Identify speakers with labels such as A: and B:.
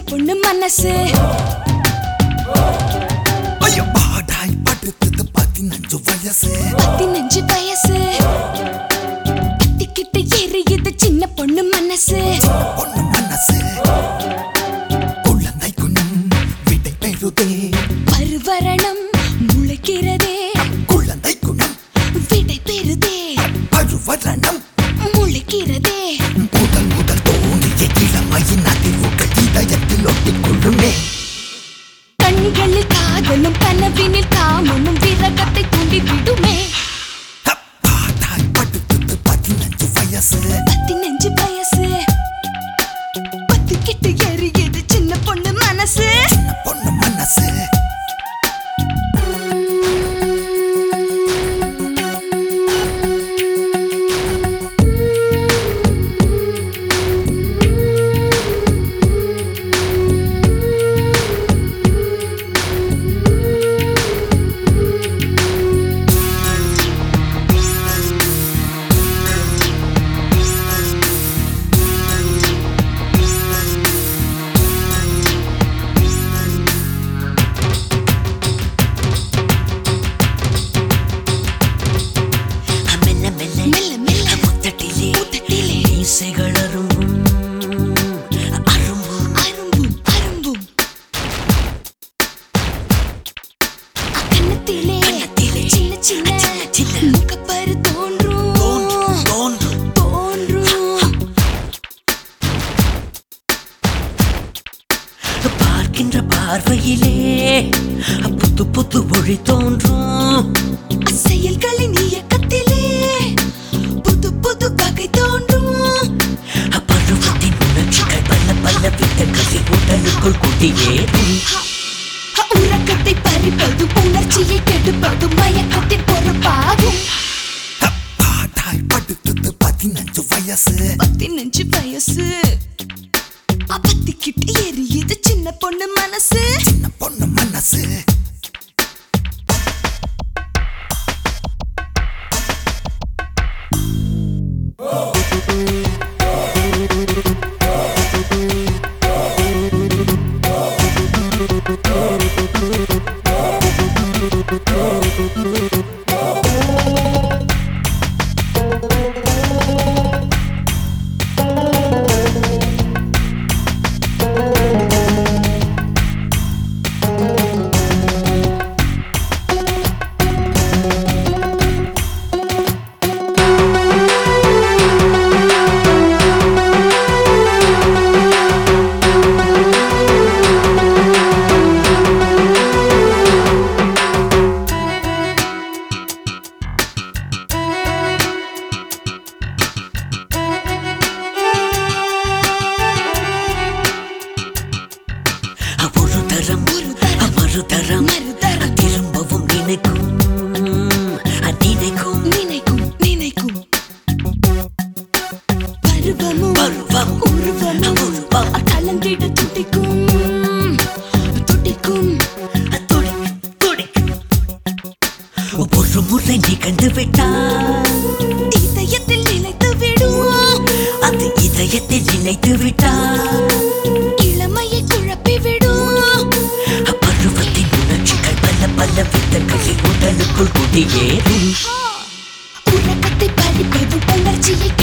A: பொண்ணு மனசு
B: ஐயோ பாடாய் படுத்தது 15 வயசு
A: 15 வயசு கத்திக்கிட்டு எரியுது சின்ன பொண்ணு மனசு
B: பொண்ணு மனசு குழந்தை குணம் விடை பெறுதே
A: பருவரணம் முளைக்கிறதே
B: குழந்தை குணம்
A: விடை பெறுதே
B: பருவரணம்
A: முளைக்கிறதே
B: முதல் முதல் தோன்றிய இளமையின் அதிர்வுகள் இதயத்தில் ஒட்டிக்கொள்ளுமே
A: கண்களில் காதலும் கனவினில் காமமும் விரகத்தை தூண்டி விடுமே
B: பாடாய் படுத்தது 15 வயசு
A: 15 வயசு பத்துக்கிட்டு எரியுது சின்ன பொண்ணு மனசு
B: பொண்ணு மனசு
C: பார்வையிலே புது புது ஒளி தோன்றும்
A: செயல்களின் இயக்கத்திலே புது புது வகை தோன்றும்
C: பருவத்தின் உணர்ச்சிகள் பல பல விதங்களில் உடலுக்குள் குடியேறும்
A: உறக்கத்தை பறிப்பதும் உணர்ச்சியை கெடுப்பதும் மயக்கத்தின் பொறுப்பாகும்
B: பாடாய் படுத்தது 15 வயசு
A: 15 வயசு அப்பத்திக்கிட்டு எரியுது சின்ன பொண்ணு மனசு
B: சின்ன பொண்ணு மனசு
C: மறுதரம் திரும்பவும் நினைக்கும் நினைக்கும்
A: நினைக்கும் நினைக்கும் பருவமும் உருவமும் கலந்திட துடிக்கும் துடிக்கும்
C: ஒரு முறை நீ கண்டு விட்டால்
A: இதயத்தில் நிலைத்து விடும்
C: அது இதயத்தில் நிலைத்து விட்டால்
A: இளமையை குழப்பி விடும்
C: பருவத்தின் உணர்ச்சிகள் பல பல விதங்களில் உடலுக்குள் குடியேறும்
A: உறக்கத்தை பறிப்பதும் உணர்ச்சியை